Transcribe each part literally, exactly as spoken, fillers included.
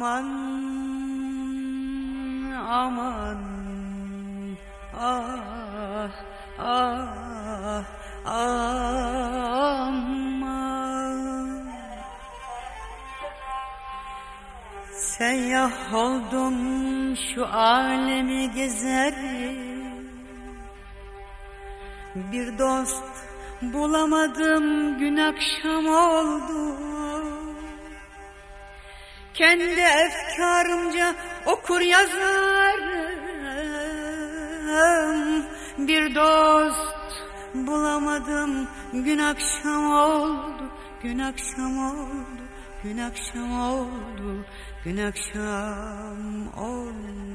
Aman aman ah ah aman, seyyah oldum şu alemi gezerim, bir dost bulamadım, gün akşam oldu. Kendi efkarımca okur yazarım, bir dost bulamadım, gün akşam oldu, gün akşam oldu, gün akşam oldu, gün akşam oldu.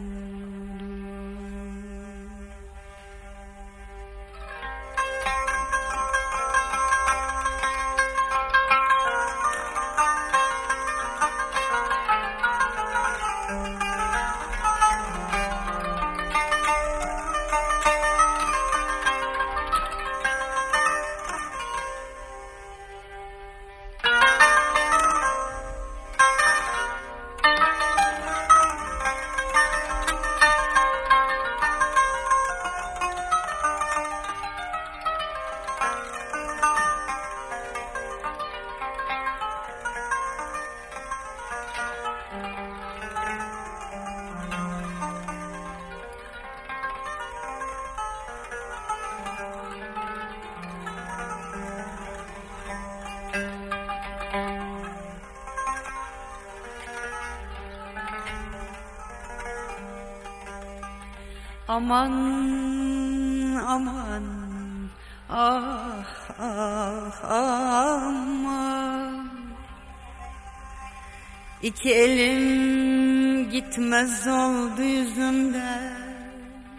Aman aman ah ah aman, İki elim gitmez oldu yüzümden,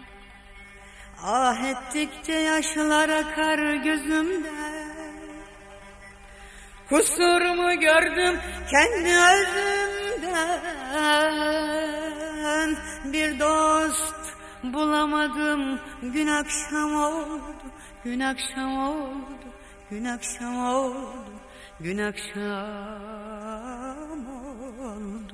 ah ettikçe yaşlar akar gözümden. Kusurumu gördüm kendi özümden, bir dost bulamadım, gün akşam oldu, gün akşam oldu, gün akşam oldu, gün akşam oldu.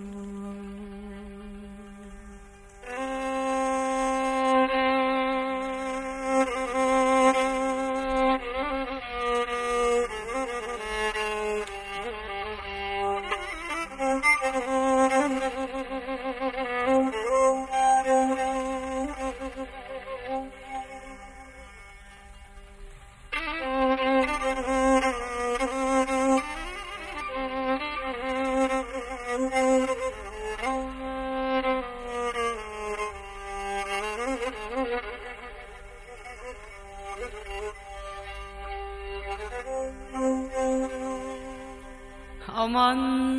Aman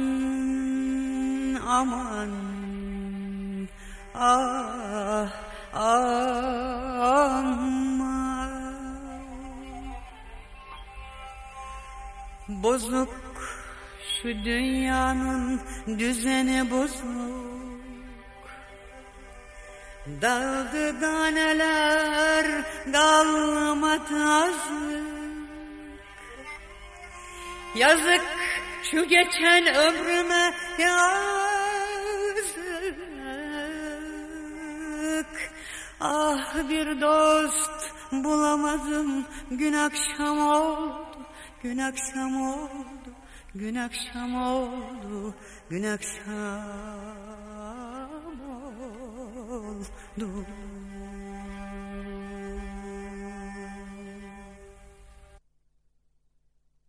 aman ah aman, bozuk şu dünyanın düzeni bozuk, dağıldı taneler, dağılmadı azık. Yazık şu geçen ömrüme, yazık. Ah bir dost bulamadım, gün akşam oldu, gün akşam oldu, gün akşam oldu, gün akşam oldu.